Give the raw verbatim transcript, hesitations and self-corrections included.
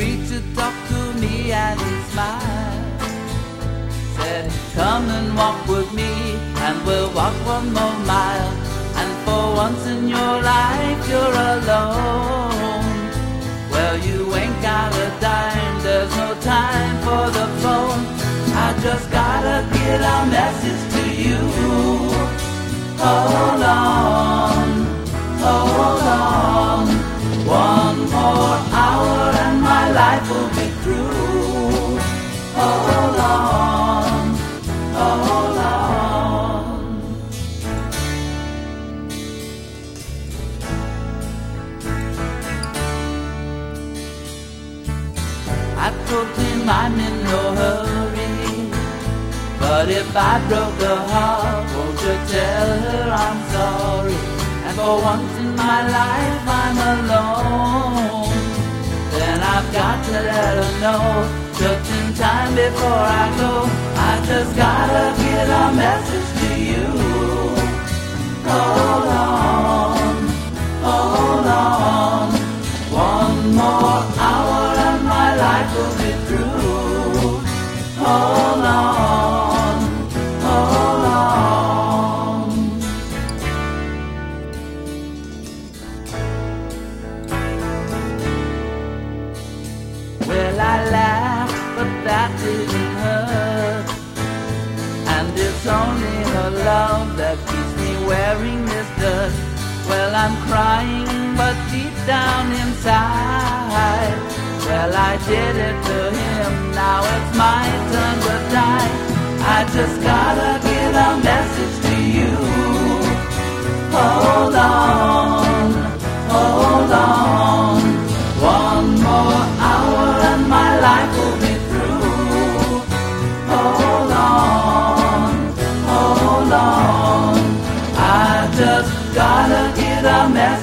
free to talk to me and he smiled. Said, come and walk with me and we'll walk one more mile. And for once in your life you're alone. Well, you ain't got a dime, there's no time for the phone. I just gotta get a message to you. Hold on, hold on. One more hour and my life will be through. Hold on, hold on. I told him I'm in no hurry, but if I broke her heart, won't you tell her I'm sorry? And for once in my life I'm alone. Then I've got to let her know, just in time before I go, I just gotta get a message to you. Hold on, hold on. One more hour and my life will be through. Hold on, hold on. Well, I laughed, but that didn't hurt. And it's only her love that keeps me wearing this dirt. Well, I'm crying, but deep down inside, well, I did it to him, now it's my turn to die. I just gotta get a message to you. Hold on, hold on. One more hour and my life will be through. Hold on, hold on. I just gotta get a message